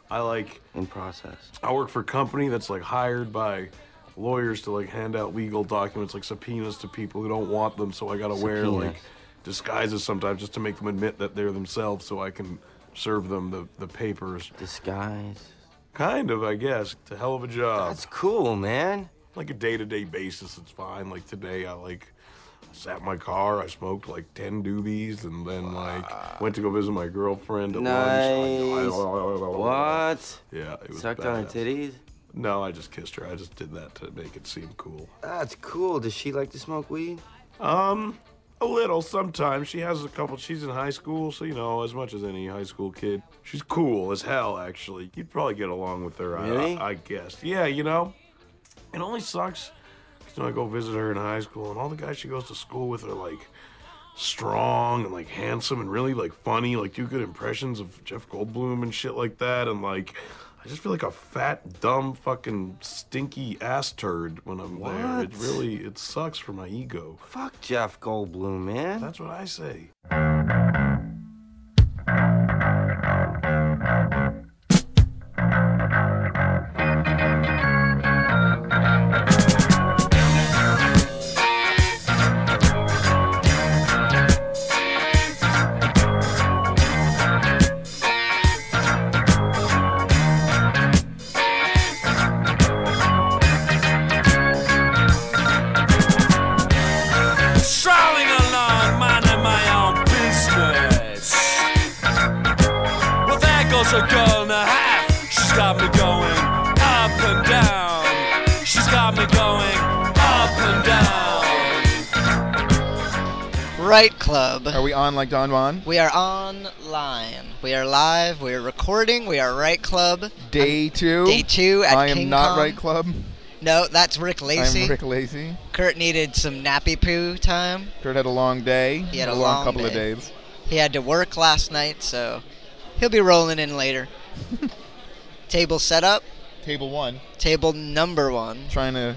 in process. I work for a company that's like hired by lawyers to like hand out legal documents, like subpoenas to people who don't want them. So I gotta wear like disguises sometimes just to make them admit that they're themselves, so I can serve them the papers. Disguise. Kind of, I guess. It's a hell of a job. That's cool, man. Like a day-to-day basis, it's fine. Like today, I sat in my car, I smoked like 10 doobies, and then like went to go visit my girlfriend at lunch. What? Yeah, it was sucked on her titties? No, I just kissed her. I just did that to make it seem cool. That's cool. Does she like to smoke weed? A little, sometimes. She has a couple. She's in high school, so, you know, as much as any high school kid. She's cool as hell, actually. You'd probably get along with her, really? I guess. Yeah, you know, it only sucks because, you know, I go visit her in high school, and all the guys she goes to school with are, like, strong and, like, handsome and really, like, funny, like, do good impressions of Jeff Goldblum and shit like that, and, like, I just feel like a fat, dumb, fucking stinky ass turd when I'm there. It sucks for my ego. Fuck Jeff Goldblum, man. That's what I say. A girl and a half. She's got me going up and down. She's got me going up and down. Right Club. Are we on like Don Juan? We are online. We are live. We are recording. We are Right Club. Day 2. Day 2 at I am King not Kong. Right Club. No, that's Rick Lacey. I'm Rick Lacey. Kurt needed some nappy poo time. Kurt had a long day. He had a long couple day. of days. He had to work last night, so he'll be rolling in later. Table set up. Table 1. Table number 1. Trying to...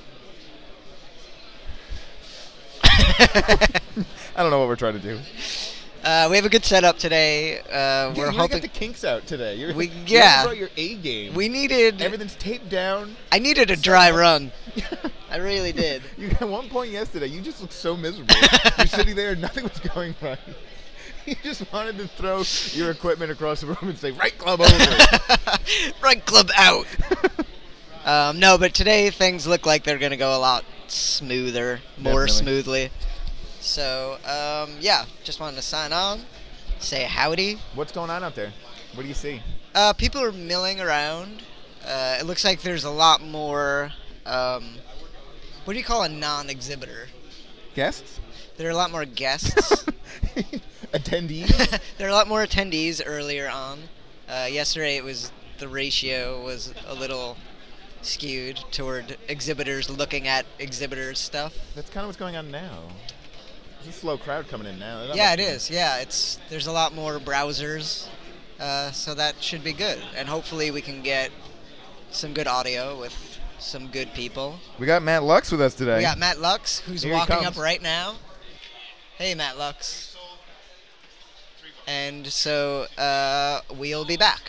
I don't know what we're trying to do. We have a good setup today. We're hoping get the kinks out today. You brought your A game. We needed... Everything's taped down. I needed a dry run. I really did. At one point yesterday, you just looked so miserable. You're sitting there and nothing was going right. You just wanted to throw your equipment across the room and say, Right Club over. Right Club out. No, but today things look like they're going to go a lot smoother, more smoothly. So, yeah, just wanted to sign on, say howdy. What's going on out there? What do you see? People are milling around. It looks like there's a lot more, what do you call a non-exhibitor? Guests? There are a lot more guests. Attendees? There are a lot more attendees earlier on. Yesterday the ratio was a little skewed toward exhibitors looking at exhibitors' stuff. That's kind of what's going on now. There's a slow crowd coming in now. Yeah, it is. Yeah, there's a lot more browsers, so that should be good. And hopefully we can get some good audio with some good people. We got Matt Lux with us today. We got Matt Lux, who's Here he walking comes. up right now. Hey, Matt Lux. And so we'll be back.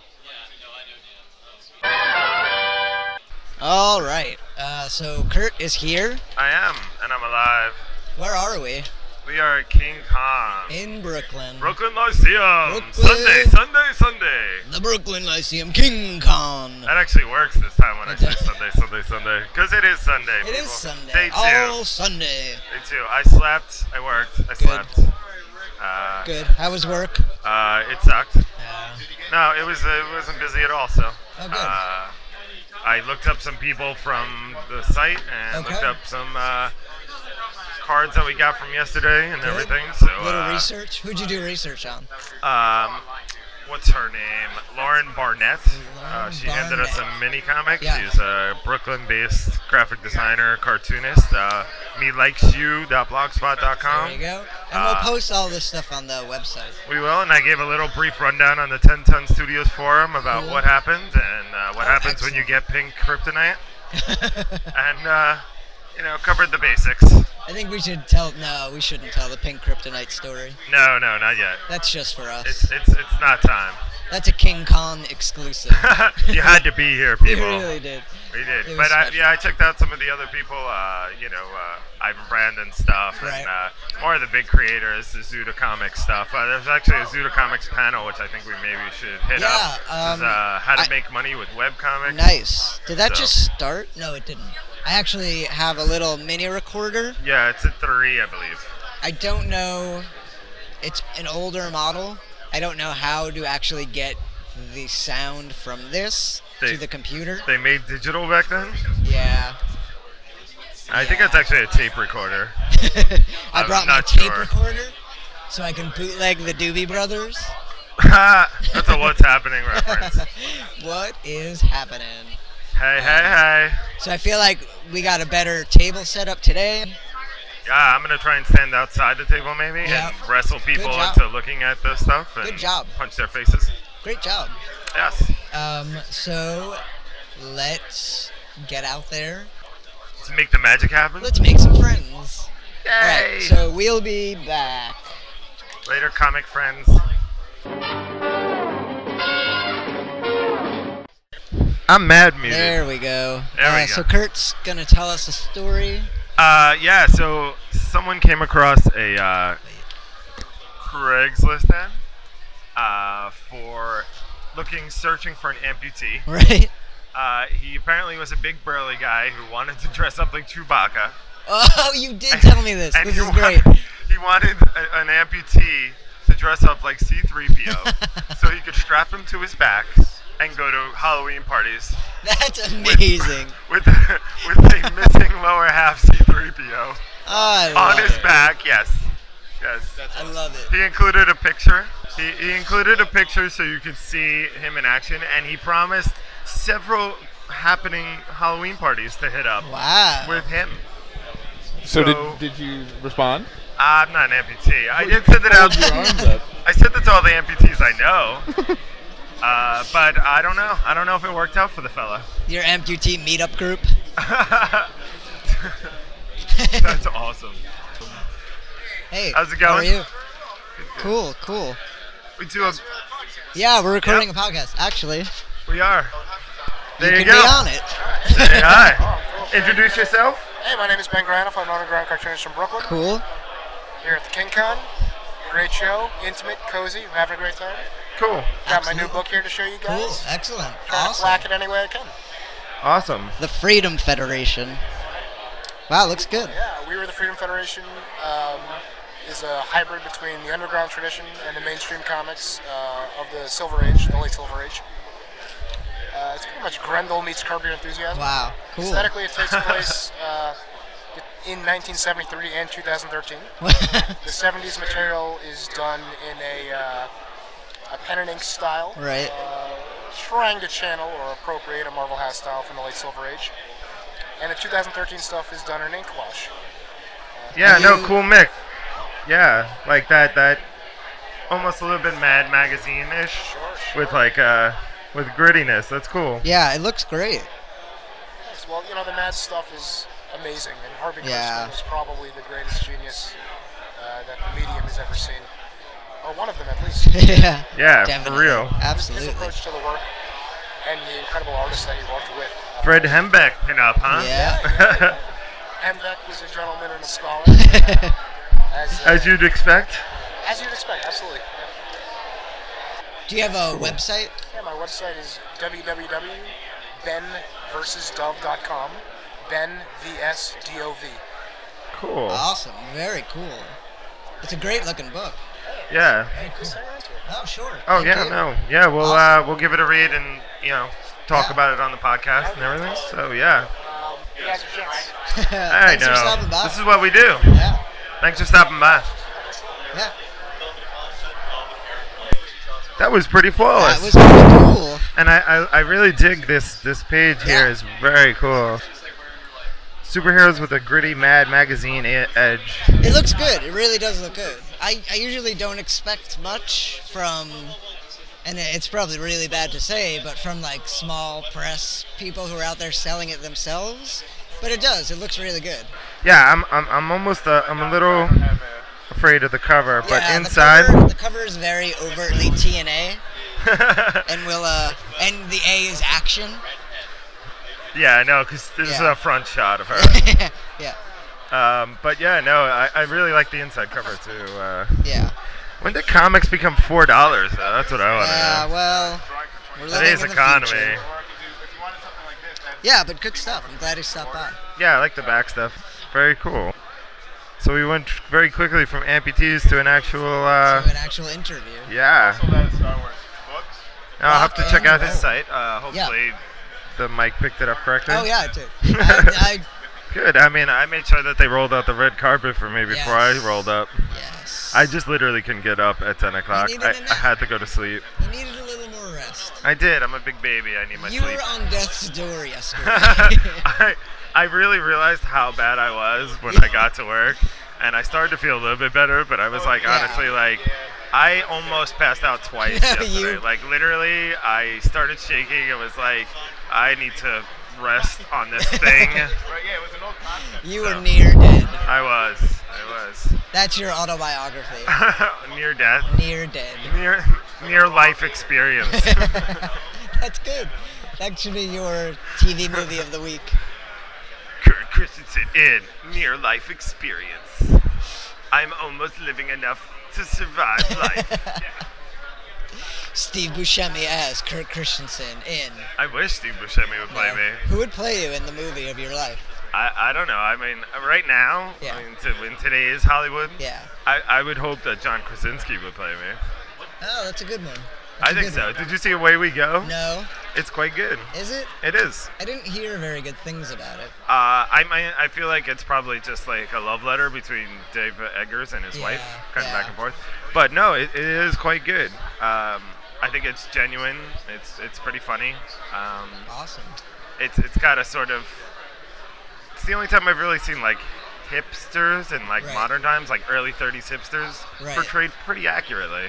All right. So Kurt is here. I am, and I'm alive. Where are we? We are at King Kong. In Brooklyn. Brooklyn Lyceum. Brooklyn. Sunday. The Brooklyn Lyceum, King Kong. That actually works this time when I say Sunday. Because it is Sunday. It is Sunday. Day 2. All Sunday. Day 2. I slept. I worked. I slept. Good. How was work? It sucked. No, it wasn't busy at all. So. Oh, good. I looked up some people from the site and looked up some cards that we got from yesterday and everything. So little research. Who'd you do research on? What's her name? Lauren Barnett. She handed us a mini comic. Yeah. She's a Brooklyn-based graphic designer, cartoonist. melikesyu.blogspot.com. There you go. And we'll post all this stuff on the website. We will, and I gave a little brief rundown on the 10 Ton Studios forum about what happened and what happens when you get pink kryptonite. And covered the basics. I think we should tell. No, we shouldn't tell the pink kryptonite story. No, not yet. That's just for us. It's not time. That's a King Kong exclusive. You had to be here, We people. really did. We did. It was But special. I checked out some of the other people, Ivan Brandon stuff, Right. and more of the big creators, the Zuda Comics stuff. There's actually a Zuda Comics panel, which I think we maybe should hit up. Yeah, This is, how to make money with webcomics. Nice. Did that So- just start? No, it didn't. I actually have a little mini recorder. Yeah, it's at 3, I believe. I don't know. It's an older model. I don't know how to actually get the sound from this They- to the computer. They made digital back then. Yeah. I think it's actually a tape recorder. I I'm brought my not tape sure. recorder so I can bootleg the Doobie Brothers. That's a What's Happening reference. What is happening? Hey. So I feel like we got a better table set up today. Yeah, I'm gonna try and stand outside the table maybe Yeah. and wrestle people Good job. into looking at this stuff and Good job. punch their faces. Great job. Yes. So let's get out there. Let's make the magic happen. Let's make some friends. Yay! Alright, so we'll be back. Later, comic friends. I'm mad muted. There we go. There we go. So Kurt's gonna tell us a story. Yeah, so someone came across a Craigslist ad for searching for an amputee. Right? He apparently was a big burly guy who wanted to dress up like Chewbacca. Oh, you did tell me this. And This he is great. He wanted an amputee to dress up like C-3PO so he could strap him to his back and go to Halloween parties That's amazing. with a missing lower half C-3PO I on love his it. back. Yes. I love it. He included a picture. He included a picture so you could see him in action, and he promised several happening Halloween parties to hit up Wow. with him. So So- did you respond? I'm not an amputee. I did send it out. Hold your arms up. I sent it to all the amputees I know. But I don't know. I don't know if it worked out for the fella. Your amputee meetup group. That's awesome. Hey, How's it How are going? you? Cool. We do a. Yeah, we're recording Yep. a podcast. Actually, We are. There you you can go. be on it. Say hi. Introduce yourself. Hey, my name is Ben Granoff. I'm an underground cartoonist from Brooklyn. Cool. Here at the King Con. Great show, intimate, cozy. We're having a great time. Cool. Got my new book here to show you Cool. guys. Excellent. Trying to Awesome. flack it any way I can. Awesome. The Freedom Federation. Wow, looks good. Yeah, We Were the Freedom Federation is a hybrid between the underground tradition and the mainstream comics of the Silver Age, the late Silver Age. It's pretty much Grendel meets Curb Your Enthusiasm. Wow. Cool. Aesthetically, it takes place in 1973 and 2013. The 70s material is done in a pen and ink style. Right. Trying to channel or appropriate a Marvel Hat style from the late Silver Age. And the 2013 stuff is done in ink wash. Yeah. Are No. you- Cool, Mick. Yeah. Like that. That. Almost a little bit Mad Magazine-ish. Sure. With like with grittiness. That's cool. Yeah, it looks great. Yes, well, the Mad stuff is amazing, and Harvey Yeah. Kurtzman is probably the greatest genius that the medium has ever seen. Or one of them, at least. Yeah. Yeah. Definitely. For real. His Absolutely. approach to the work and the incredible artists that he worked with. Fred Hembeck pinup, huh? Yeah. Hembeck was a gentleman and a scholar. as, As you'd expect. As you'd expect, absolutely. Do you have a website? Yeah, my website is www.benversusdove.com. Ben, V-S-D-O-V. Cool. Awesome. Very cool. It's a great looking book. Yeah. Oh, sure. Oh Thank yeah, you. no, yeah. We'll Awesome. we'll give it a read and talk Yeah. about it on the podcast and everything. So yeah, You guys are gents. I Thanks for know. stopping by. This is what we do. Yeah. Thanks for stopping by. Yeah. That was pretty flawless. That was pretty cool. And I really dig this page here. Yeah. Is very cool. Superheroes with a gritty Mad Magazine edge. It looks good. It really does look good. I usually don't expect much from, and it's probably really bad to say, but from like small press people who are out there selling it themselves. But it does. It looks really good. Yeah, I'm almost I'm a little afraid of the cover, but Yeah, inside. the cover is very overtly TNA, and and the A is action. Yeah, I know, because this is Yeah. a front shot of her. Yeah. But yeah, no, I really like the inside cover too. Yeah. When did comics become $4? That's what I want to Yeah. know. Well, we're living Today's in the economy. future. Yeah, but good stuff. I'm glad he stopped by. Yeah, I like the back stuff. Very cool. So we went very quickly from amputees to an actual. So an actual interview. Yeah. I'll have to Rock check and out his roll. site. Hopefully, the mic picked it up correctly. Oh yeah, it did. I Good. I mean, I made sure that they rolled out the red carpet for me before I Yes. rolled up. yes. I just literally couldn't get up at 10 o'clock. needed I a nap. had to go to sleep. You needed a little more rest. I did. I'm a big baby. I need my You sleep. were on death's door yesterday. I really realized how bad I was when I got to work, and I started to feel a little bit better, but I was like, Yeah. honestly, like, I almost passed out twice yesterday. Like, literally, I started shaking. It was like, I need to rest on this thing. You were near dead. I was. That's your autobiography. Near death. Near dead. Near life experience. That's good. That should be your TV movie of the week. Kurt Christensen in near life experience. I'm almost living enough to survive life. Steve Buscemi as Kurt Christensen in. I wish Steve Buscemi would play me. Who would play you in the movie of your life? I don't know. I mean, right now, Yeah. I mean, in today's Hollywood, Yeah. I would hope that John Krasinski would play me. Oh, that's a good one. I think so. Did you see Away We Go? No. It's quite good. Is it? It is. I didn't hear very good things about it. I feel like it's probably just like a love letter between Dave Eggers and his Yeah, wife, kind of yeah. back and forth. But no, it is quite good. I think it's genuine. It's pretty funny. Awesome. It's got a sort of. It's the only time I've really seen like hipsters in like Right. modern times, like early 30s hipsters, Right. portrayed pretty accurately.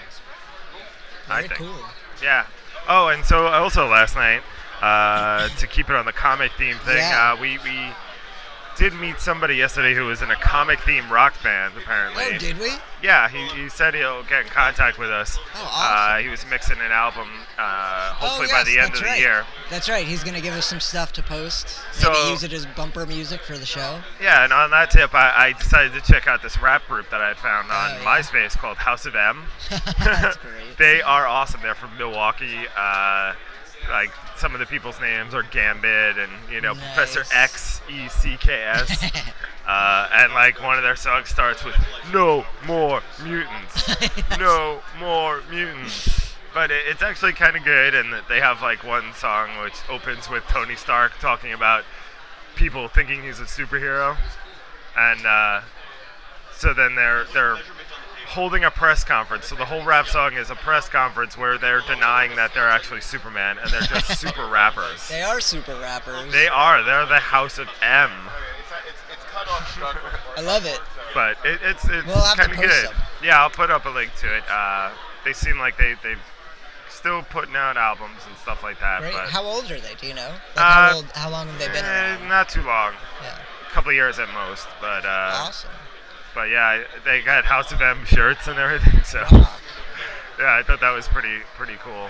I Very think. cool. Yeah. Oh, and so also last night, to keep it on the comic theme thing, Yeah. we did meet somebody yesterday who was in a comic theme rock band, apparently. Oh, did we? Yeah, he said he'll get in contact with us. Oh, awesome. He was mixing an album, hopefully oh, by yes, the end that's of the right. year. That's right. He's going to give us some stuff to post. So- Maybe use it as bumper music for the show. Yeah, and on that tip, I decided to check out this rap group that I had found on Oh, yeah. MySpace called House of M. That's great. They are awesome. They're from Milwaukee. Like some of the people's names are Gambit and Professor Nice. XECKS. And like one of their songs starts with "No more mutants, no more mutants." But it's actually kind of good, and they have like one song which opens with Tony Stark talking about people thinking he's a superhero, and so then they're holding a press conference. So the whole rap song is a press conference where they're denying that they're actually Superman, and they're just super rappers. They are super rappers. They are. They're the House of M. I love it. But it's We'll have to kind of post good. them. Yeah, I'll put up a link to it. They seem like they've still putting out albums and stuff like that. Great. But How old are they? Do you know? Like how long have they been eh, around? not too long. Yeah. A couple of years at most. But Awesome. but yeah, they got House of M shirts and everything. So Rock. yeah, I thought that was pretty cool.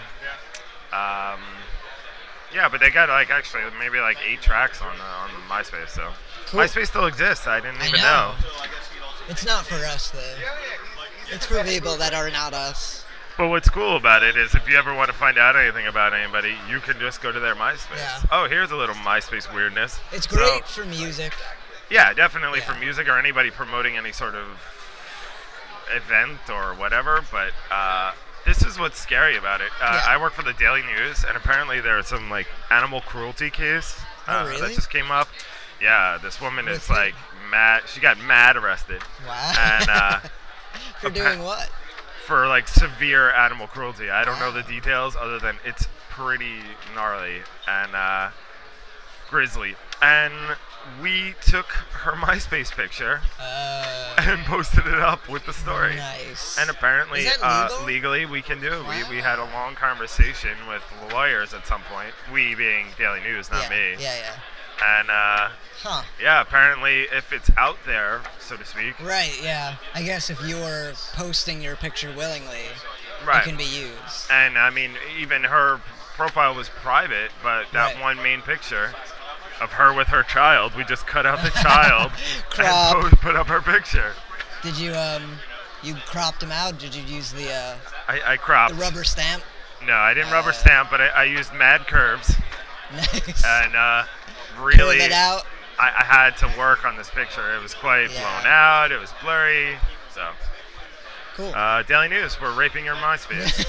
Yeah, but they got like actually maybe like 8 tracks on MySpace. So Cool. MySpace still exists. I didn't I even know. know. It's not for us though. It's for people that are not us. But what's cool about it is if you ever want to find out anything about anybody, you can just go to their MySpace. Yeah. Oh, here's a little MySpace weirdness. It's So, great for music. yeah, definitely for Yeah. music or anybody promoting any sort of event or whatever. But this is what's scary about it. Yeah. I work for the Daily News, and apparently there's some like animal cruelty case Oh, really? that just came up. Yeah, this woman With is who? like mad. She got mad arrested. Wow. And For doing what? for like severe animal cruelty. I don't know the details other than it's pretty gnarly and grisly. And we took her MySpace picture and posted it up with the story. Nice. And apparently, Is that legal? legally, we can do it. Wow. We had a long conversation with lawyers at some point. We being Daily News, not yeah. me. Yeah, yeah. And Huh. yeah, apparently if it's out there, so to speak, Right, yeah. I guess if you're posting your picture willingly, right. it can be used. And I mean, even her profile was private, but that Right. one main picture of her with her child, we just cut out the child Crop. and put up her picture. Did you you cropped them out? Did you use the I cropped. rubber stamp? No, I didn't rubber stamp, but I used mad curves Nice. and Curve really it out. I had to work on this picture. It was quite Yeah. blown out. It was blurry. So, Cool. Daily News, we're raping your MySpace.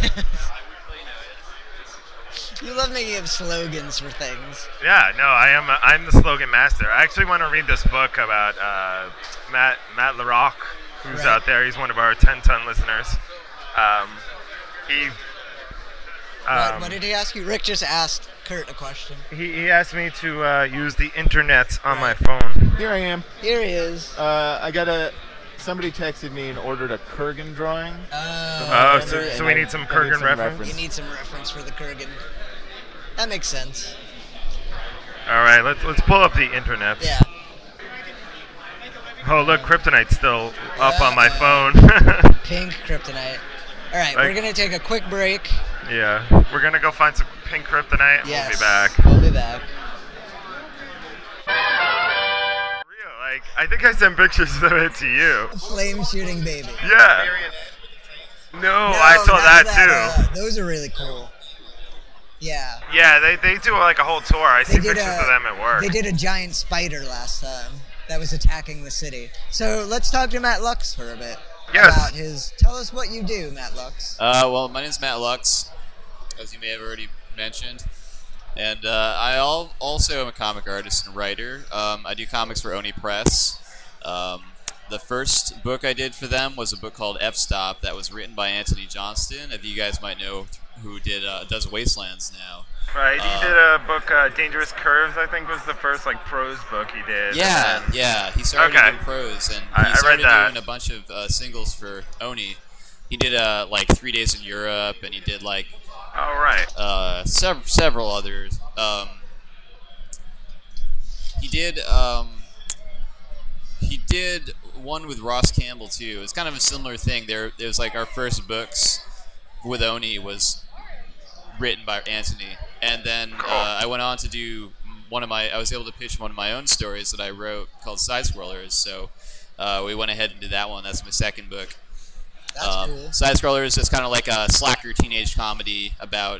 You love making up slogans for things. Yeah, no, I'm the slogan master. I actually want to read this book about Matt LaRock, who's Right. out there. He's one of our 10-ton listeners. He What did he ask you? Rick just asked Kurt a question. he asked me to use the internet on my Right. phone. Here I am. Here he is. Somebody texted me and ordered a Kurgan drawing. Oh, And so we I- need some I Kurgan reference. You need some reference for the Kurgan. That makes sense. All right, let's pull up the internet. Yeah. Oh, look, Kryptonite's still up on my phone. Pink kryptonite. All right, Like- we're gonna take a quick break. Yeah, we're gonna go find some pink Kryptonite. And Yes. We'll be back. We'll be back. Real, like I think I sent pictures of it to you. Flame shooting baby. Yeah. No, I saw that too. Those are really cool. Yeah. Yeah, they do like a whole tour. I see pictures of them at work. They did a giant spider last time that was attacking the city. So let's talk to Matt Lux for a bit. Yes. About his. Tell us what you do, Matt Lux. Well, my name's Matt Lux, as you may have already mentioned. And I also am a comic artist and writer. I do comics for Oni Press. The first book I did for them was a book called F-Stop that was written by Anthony Johnston, if you guys might know, who does Wastelands now. Right, he did a book, Dangerous Curves, I think was the first like prose book he did. Yeah, and then- yeah. He started Okay. doing prose, and I he read started that. doing a bunch of singles for Oni. He did like 3 Days in Europe, and he did like All right. several others. He did one with Ross Campbell too. It's kind of a similar thing. It was like our first books with Oni was written by Anthony, and then I went on to do I was able to pitch one of my own stories that I wrote called Side Scrollers. So we went ahead and did that one. That's my second book. That's cool. Side Scrollers is kind of like a slacker teenage comedy about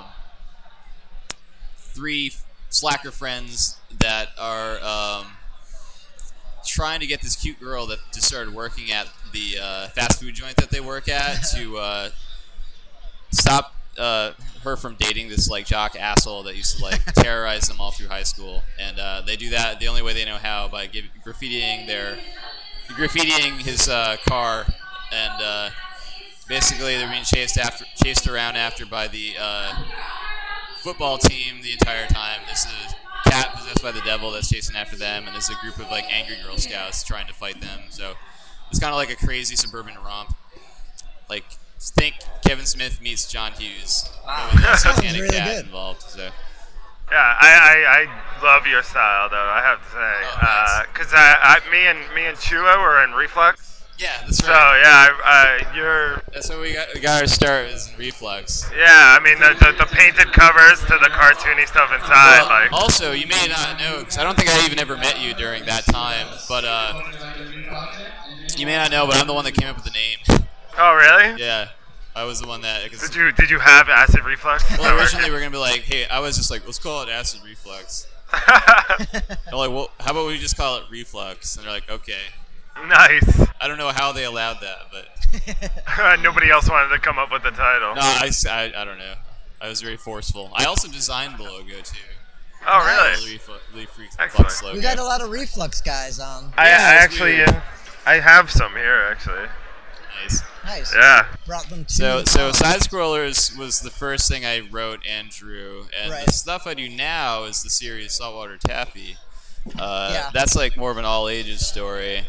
3 slacker friends that are trying to get this cute girl that just started working at the fast food joint that they work at to stop her from dating this like jock asshole that used to like terrorize them all through high school. And they do that the only way they know how, by graffitiing his car. And basically they're being chased around after by the football team the entire time. This is a cat possessed by the devil that's chasing after them, and there's a group of like angry Girl Scouts trying to fight them. So it's kind of like a crazy suburban romp. Like, think Kevin Smith meets John Hughes. Wow. With a Sounds satanic really cat good. involved. So. Yeah, I love your style though. I have to say, because me and Chua were in Reflux. Yeah, that's So right. yeah, you're. That's what we got our start is in Reflux. Yeah, I mean the painted covers to the cartoony stuff inside, Well, like. also, you may not know, because I don't think I even ever met you during that time, but you may not know, but I'm the one that came up with the name. Oh really? Yeah, I was the one that. Did you have acid reflux? Well, originally we were gonna be like, hey, I was just like, let's call it acid reflux. They're like, well, how about we just call it reflux? And they're like, okay. Nice. I don't know how they allowed that, but Nobody else wanted to come up with the title. no, I don't know. I was very forceful. I also designed the logo too. Oh really? The Reflux Excellent. logo. We got a lot of reflux guys on. I it's actually, weird. I have some here actually. Nice. Nice. Yeah. Brought them to. So Side Scrollers was the first thing I wrote and drew, and Right. the stuff I do now is the series Saltwater Taffy. Yeah. That's like more of an all ages story.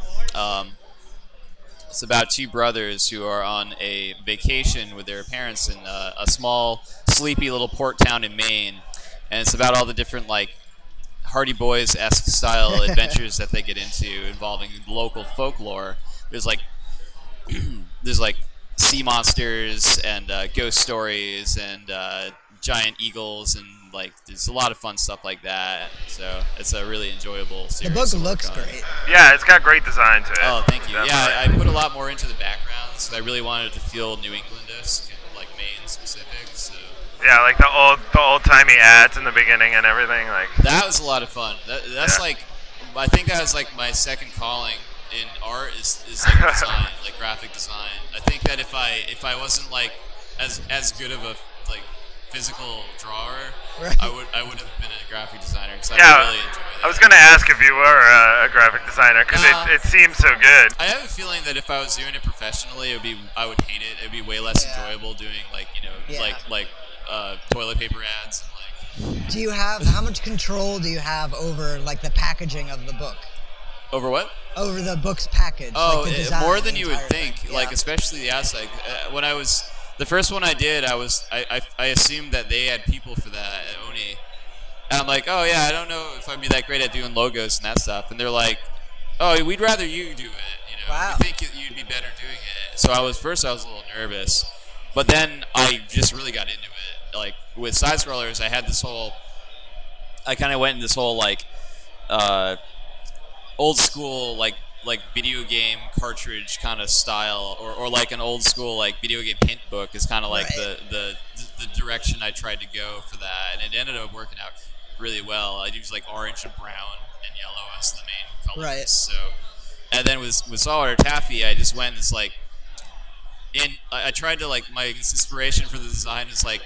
It's about 2 brothers who are on a vacation with their parents in a small, sleepy little port town in Maine, and it's about all the different like Hardy Boys esque style adventures that they get into involving local folklore. There's like sea monsters and ghost stories and giant eagles and like there's a lot of fun stuff like that. So it's a really enjoyable The series. book to work looks on. great. Yeah, it's got great design to it. Oh, thank you. Definitely. Yeah, I put a lot more into the backgrounds. I really wanted it to feel New England-esque and like Maine specific. So Yeah, like the old timey ads in the beginning and everything. Like that was a lot of fun. That's like, I think that was like my second calling in art is like design, like graphic design. I think that if I wasn't like as good of a like physical drawer, Right. I would have been a graphic designer because yeah, I really enjoy that. I was gonna ask if you were a graphic designer because it seems so good. I have a feeling that if I was doing it professionally, I would hate it. It'd be way less enjoyable doing like toilet paper ads and like. Do you have how much control do you have over like the packaging of the book? Over what? Over the book's package. Oh, like the design, more the than you would entire think. thing. Like Yeah. especially the outside. When I was the first one I did, I assumed that they had people for that at Oni, and I'm like, oh yeah, I don't know if I'd be that great at doing logos and that stuff. And they're like, oh, we'd rather you do it. You know, Wow. we think you'd be better doing it. So I was a little nervous, but then I just really got into it. Like with side scrollers, I kind of went in this whole like old school like video game cartridge kind of style, or like an old school like video game hint book is kind of like Right. the direction I tried to go for that, and it ended up working out really well. I used like orange and brown and yellow as the main colors. Right. So, and then with Saltwater Taffy, I just went this like. I tried to like my inspiration for the design is like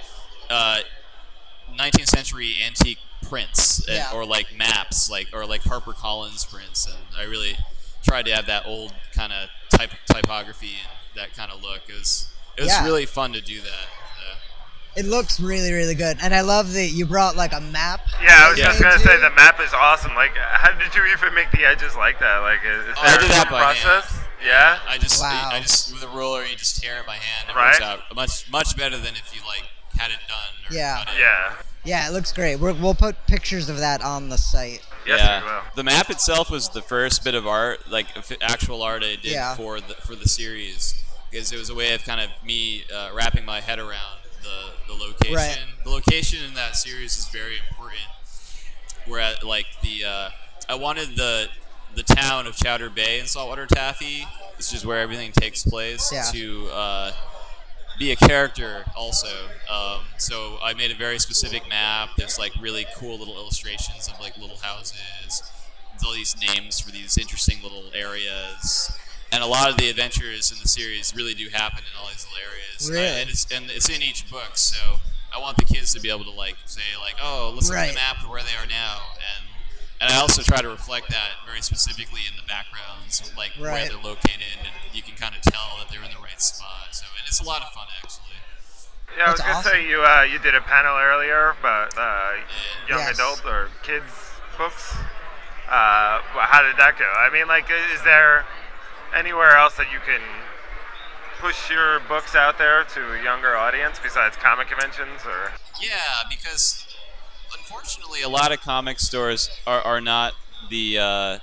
19th century antique prints Yeah. or like maps or like HarperCollins prints, and I really tried to have that old kind of typography and that kind of look. It was Yeah. really fun to do that. It looks really, really good, and I love that you brought like a map. Yeah, I was that just you gonna made, say too. the map is awesome. Like, how did you even make the edges like that? Like, is Oh, I there did a that by hand. process? Yeah. I just Wow. with a roller you just tear it by hand. It Right. works out much better than if you like had it done. Or Yeah. cut it. Yeah. Yeah, it looks great. We'll put pictures of that on the site. Yes, Yeah. we will. The map itself was the first bit of art, like actual art I did Yeah. for the series, because it was a way of kind of me wrapping my head around the location. Right. The location in that series is very important. Where like I wanted the town of Chowder Bay in Saltwater Taffy, which is where everything takes place, Yeah. to be a character also. So I made a very specific map. There's like really cool little illustrations of like little houses. There's all these names for these interesting little areas. And a lot of the adventures in the series really do happen in all these little areas. Really? And it's in each book, so I want the kids to be able to like say like, oh, let's look at Right. the map of where they are now, and I also try to reflect that very specifically in the backgrounds, like where Right. they're located, and you can kind of tell that they're in the right spot. So and it's a lot of fun actually. Yeah, I was That's gonna awesome. say you did a panel earlier about young Yes. adult or kids books. How did that go? I mean, like, is there anywhere else that you can push your books out there to a younger audience besides comic conventions? Or Yeah, because unfortunately, a lot of comic stores are not the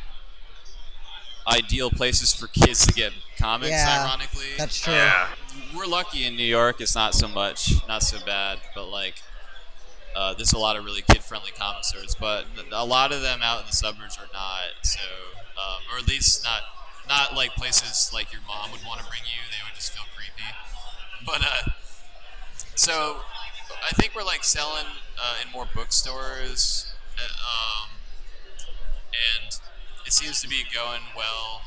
ideal places for kids to get comics. Yeah, Ironically, that's true. yeah, We're lucky in New York; it's not so bad. But like, there's a lot of really kid-friendly comic stores, but a lot of them out in the suburbs are not. So, or at least not like places like your mom would want to bring you. They would just feel creepy. But so I think we're like selling in more bookstores, and it seems to be going well.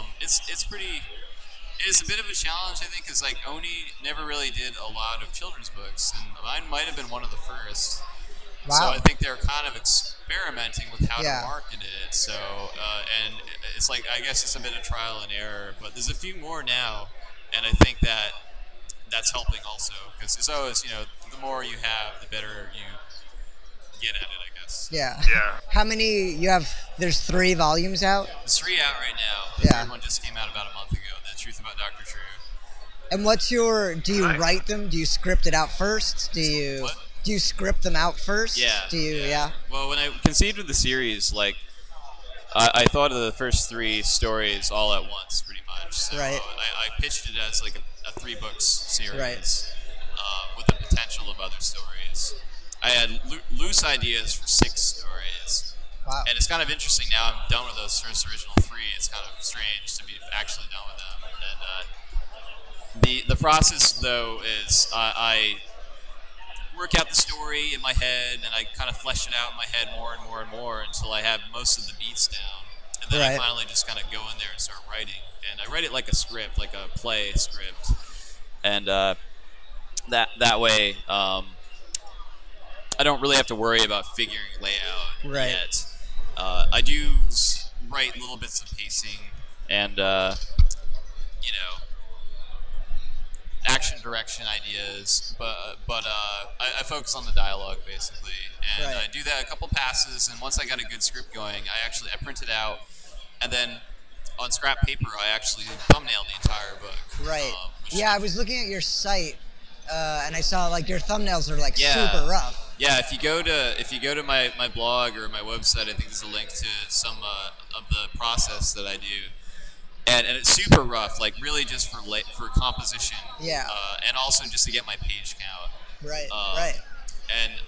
It's a bit of a challenge, I think, because like Oni never really did a lot of children's books, and mine might have been one of the first. Wow. So I think they're kind of experimenting with how Yeah. to market it. So and it's like I guess it's a bit of trial and error, but there's a few more now, and I think that's helping also because it's always the more you have, the better you get at it. I guess. Yeah. yeah. How many you have? There's 3 volumes out. There's 3 out right now. The Yeah. third one just came out about a month ago. The Truth About Dr. True. And what's your? Do you Nice. write them? Do you script it out first? Do you? What? Do you script them out first? Yeah. Do you? Yeah. Well, when I conceived of the series, like I thought of the first 3 stories all at once, pretty much. So Right. I pitched it as like a 3-book series Right. with the potential of other stories. I had loose ideas for 6 stories. Wow. And it's kind of interesting now. I'm done with those first original 3. It's kind of strange to be actually done with them. And the process though is I work out the story in my head, and I kind of flesh it out in my head more and more and more until I have most of the beats down. And then I Right. finally just kind of go in there and start writing. And I write it like a script, like a play script. And that way, I don't really have to worry about figuring layout Right. yet. I do write little bits of pacing and, action direction ideas, but I focus on the dialogue basically, and Right. I do that a couple passes, and once I got a good script going, I print it out, and then on scrap paper I actually thumbnail the entire book. Right. which- Yeah, I was looking at your site, and I saw like your thumbnails are like Yeah. super rough. Yeah, if you go to my blog or my website, I think there's a link to some of the process that I do, and it's super rough, like really just for composition. Yeah. And also just to get my page count. Right. Um, Right. And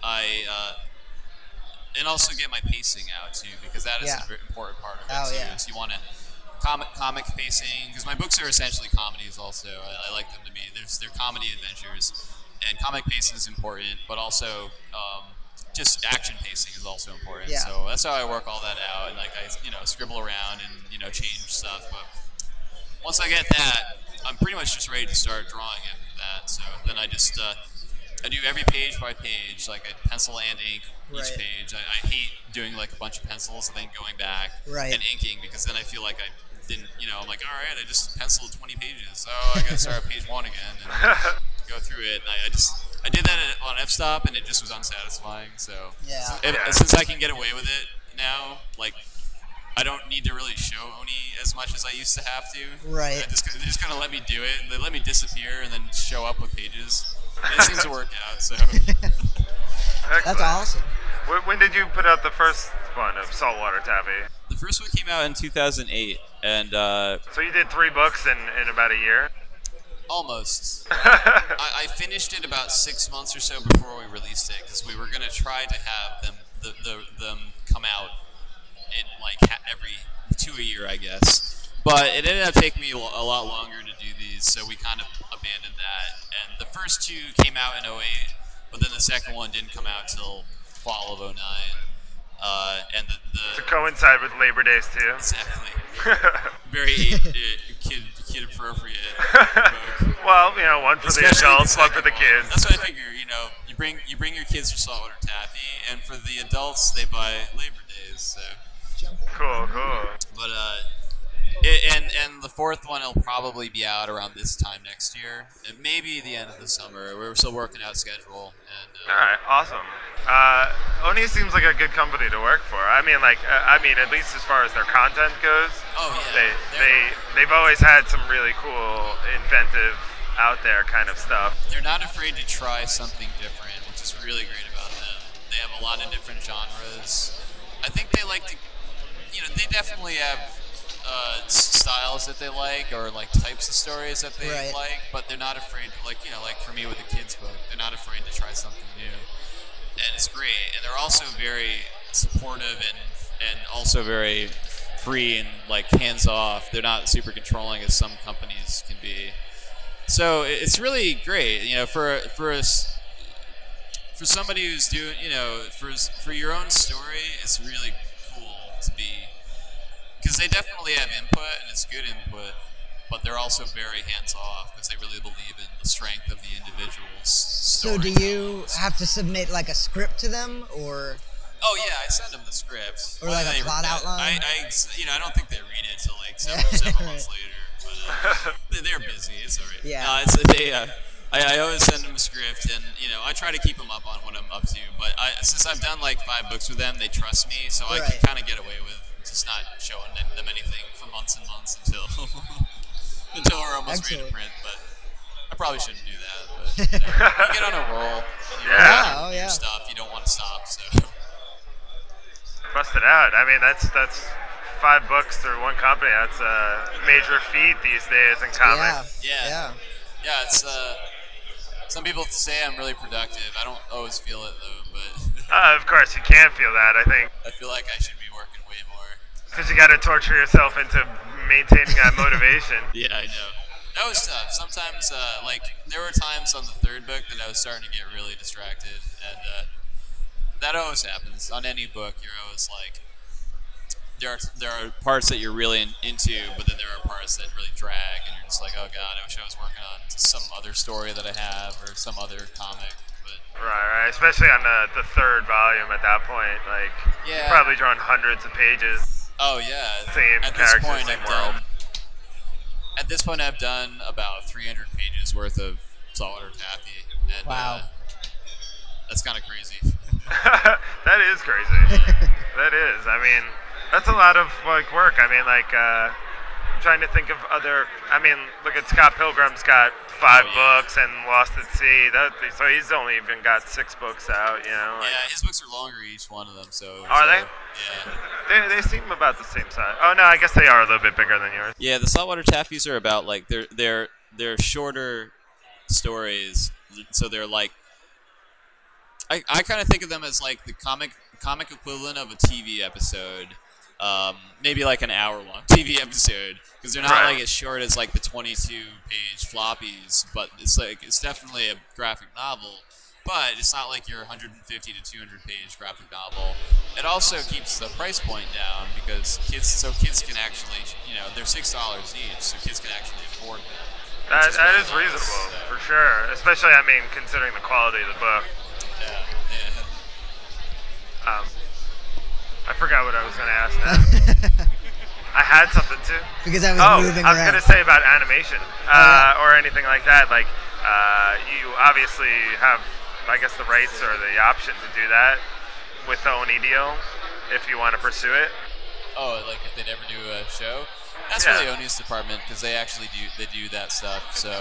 and also get my pacing out too, because that is Yeah. a very important part of it Oh, too. yeah. Is you want to comic pacing, because my books are essentially comedies. Also, I like them to be. They're comedy adventures, and comic pacing is important, but also just action pacing is also important. Yeah. So that's how I work all that out, and like I scribble around and change stuff. But once I get that, I'm pretty much just ready to start drawing after that. So then I just I do every page by page, like I pencil and ink each Right. page. I hate doing like a bunch of pencils and then going back Right. and inking, because then I feel like I didn't, I'm like, all right, I just penciled 20 pages. Oh, I got to start at page 1 again and go through it. And I did that on f-stop, and it just was unsatisfying. So Yeah. since I can get away with it now, like I don't need to really show Oni as much as I used to have to. Right. They're just gonna let me do it. They let me disappear and then show up with pages. It seems to work out. So That's awesome. When did you put out the first one of Saltwater Taffy? the first one came out in 2008, and So you did 3 books in about a year? almost. I finished it about 6 months or so before we released it, because we were gonna try to have them come out in like every 2 a year, I guess. But it ended up taking me a lot longer to do these, so we kind of abandoned that. And the first 2 came out in 08, but then the second one didn't come out till fall of 09. And To coincide with Labor Days too? Exactly. Very kid appropriate book. Well, one for the Especially adults, one for second the one. kids. That's what I figure. You bring your kids for saltwater taffy, and for the adults they buy Labor Days. So. Cool. But and the fourth one will probably be out around this time next year, and maybe the end of the summer. We're still working out schedule. And All right, awesome. Oni seems like a good company to work for. I mean, at least as far as their content goes. Oh yeah. They've always had some really cool, inventive, out there kind of stuff. They're not afraid to try something different, which is really great about them. They have a lot of different genres. I think they like to, they definitely have styles that they like, or like types of stories that they Right. like, but they're not afraid, like for me with the kids book, they're not afraid to try something new, and it's great. And they're also very supportive and also very free and like hands off. They're not super controlling as some companies can be. So it's really great, for somebody who's doing, for your own story, it's really cool to be, because they definitely have input, and it's good input, but they're also very hands-off, because they really believe in the strength of the individual's So story. do you have to submit like a script to them, or? Oh yeah, I send them the script. Or like a Whether they plot read it- outline? I don't think they read it till like several months later. But they're busy. It's alright. Yeah. I always send them a script, and I try to keep them up on what I'm up to. But since I've done like 5 books with them, they trust me, so I can Right. kind of get away with just not showing them anything for months and months until we're almost ready to Excellent. print. But I probably shouldn't do that, but you get on a roll. Yeah. Oh, yeah. Your stuff, you don't want to stop. So Bust it out. I mean, that's 5 books through one company. That's a major feat these days in comics. yeah. It's some people say I'm really productive. I don't always feel it though, but Of course, you can feel that. I think I feel like I should be working way more. because you got to torture yourself into maintaining that motivation. Yeah, I know. That was tough. Sometimes, like, there were times on the 3rd book that I was starting to get really distracted, and that always happens. On any book, you're always like, there are parts that you're really into, but then there are parts that really drag, and you're just like, oh god, I wish I was working on some other story that I have, or some other comic. But Right. Especially on the 3rd volume at that point. Like, Yeah. you're probably drawing hundreds of pages. oh yeah, Same at this characters, point same I've world. done. At this point, I've done about 300 pages worth of Saltwater Taffy, and Wow. that's kind of crazy. That is crazy. That is. I mean, that's a lot of like work. I mean, like I'm trying to think of other. I mean, look at Scott Pilgrim's got 5 books and Lost at Sea. So he's only even got 6 books out. You know. Like, Yeah, his books are longer each one of them. So Are they? Yeah. They seem about the same size. Oh no, I guess they are a little bit bigger than yours. Yeah, the Saltwater Taffies are about like they're shorter stories, so they're like I kind of think of them as like the comic equivalent of a TV episode, maybe like an hour-long TV episode, because they're not Right. like as short as like the 22-page floppies, but it's definitely a graphic novel. But it's not like your 150 to 200 page graphic novel. It also keeps the price point down because kids can actually, they're $6 each, so kids can actually afford them. That really is nice, reasonable so. for sure. Especially, I mean, considering the quality of the book. Yeah. I forgot what I was going to ask now. I had something too. Because I was moving I was around. going to say about animation yeah. or anything like that. Like, you obviously have, I guess, the rights or the option to do that with the Oni deal if you want to pursue it. Oh, like if they'd ever do a show? That's Yeah. really Oni's department because they actually do that stuff. So,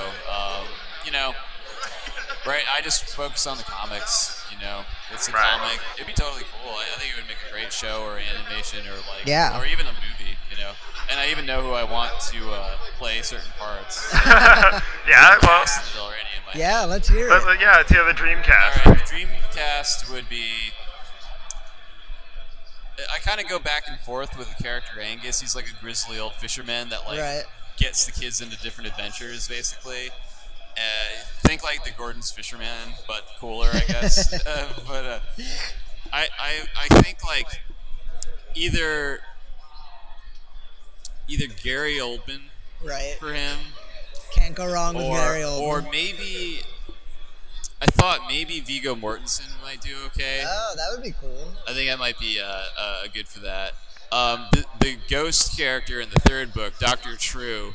right? I just focus on the comics. It's a Right. comic. It'd be totally cool. I think it would make a great show or animation or like, Yeah. or even a movie. And I even know who I want to play certain parts. Yeah, well, Casted already in my Yeah, let's hear it. yeah, it's the other Dreamcast. All right, the Dreamcast would be. I kind of go back and forth with the character Angus. He's like a grizzly old fisherman that Right. gets the kids into different adventures, basically. Think like the Gordon's Fisherman, but cooler, I guess. I think like either Gary Oldman Right. for him, Can't go wrong with Gary Oldman. or maybe I thought maybe Viggo Mortensen might do okay. Oh, that would be cool. I think I might be good for that. The ghost character in the 3rd book, Dr. True,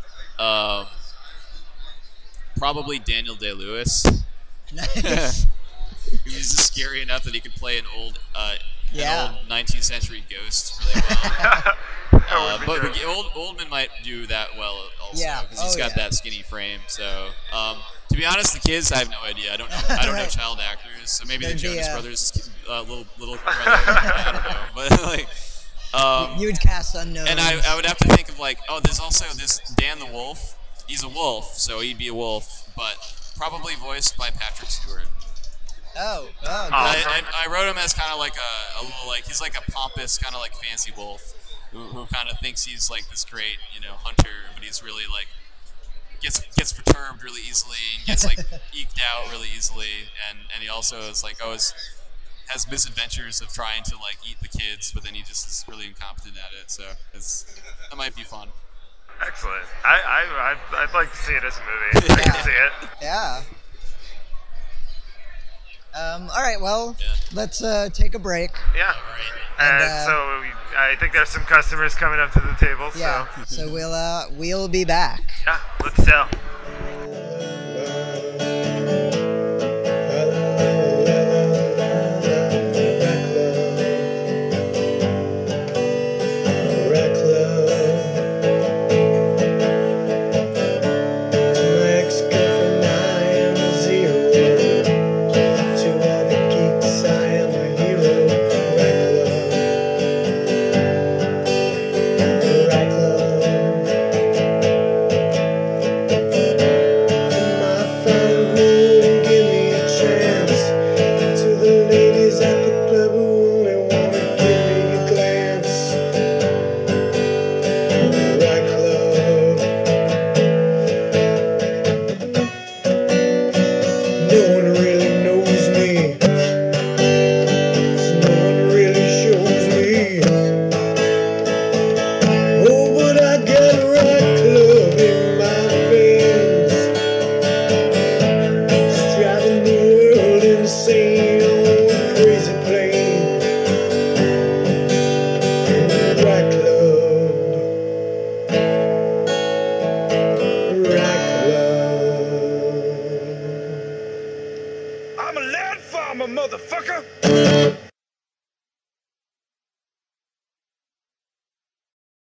probably Daniel Day-Lewis. Nice. He's just scary enough that he could play an old Yeah. 19th century ghost really well. But Oldman might do that well also Yeah. because he's Oh, got yeah. that skinny frame. So to be honest, the kids I have no idea. I don't know Right. child actors. So maybe There'd the be, Jonas uh, Brothers little brother. I don't know, but like. You would cast unknowns. And I would have to think of like, there's also this Dan the Wolf. He's a wolf, so he'd be a wolf, but probably voiced by Patrick Stewart. Oh, good. I wrote him as kind of like a little like he's like a pompous kind of like fancy wolf who kind of thinks he's like this great hunter, but he's really like gets perturbed really easily and gets like eked out really easily, and he also is like has misadventures of trying to like eat the kids, but then he just is really incompetent at it. So that might be fun. Excellent. I'd like to see it as a movie. I can see it. Yeah. All right, well, Yeah. let's take a break. Yeah. And, And so I think there's some customers coming up to the table. Yeah. So So we'll be back. yeah, let's sell.